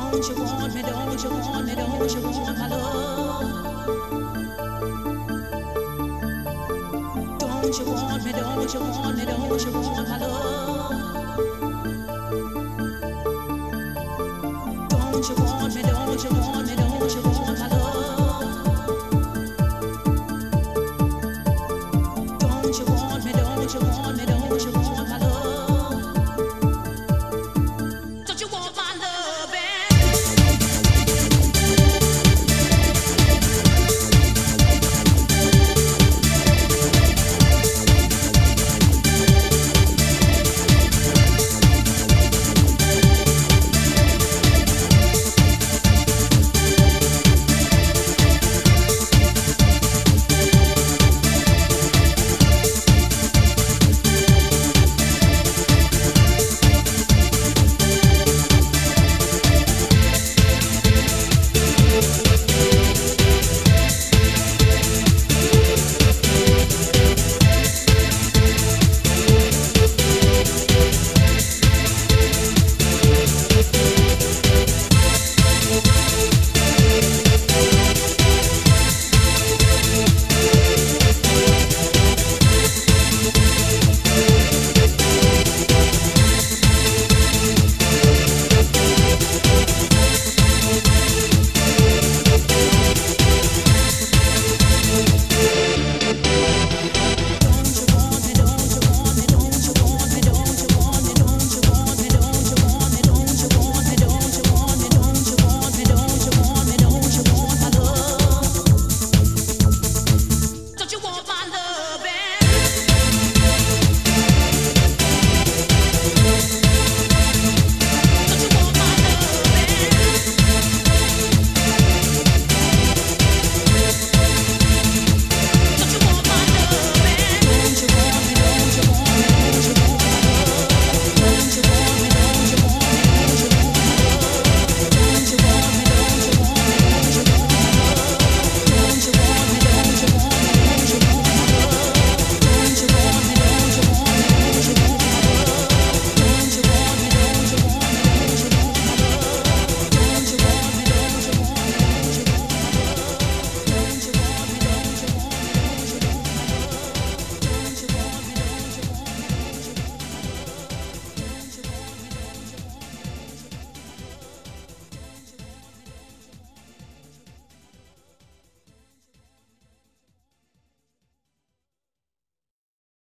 Don't you want me, don't you want me, don't you want my love? Don't you want me, don't you want me, don't you want my love? Don't you want me, don't you want me, don't you want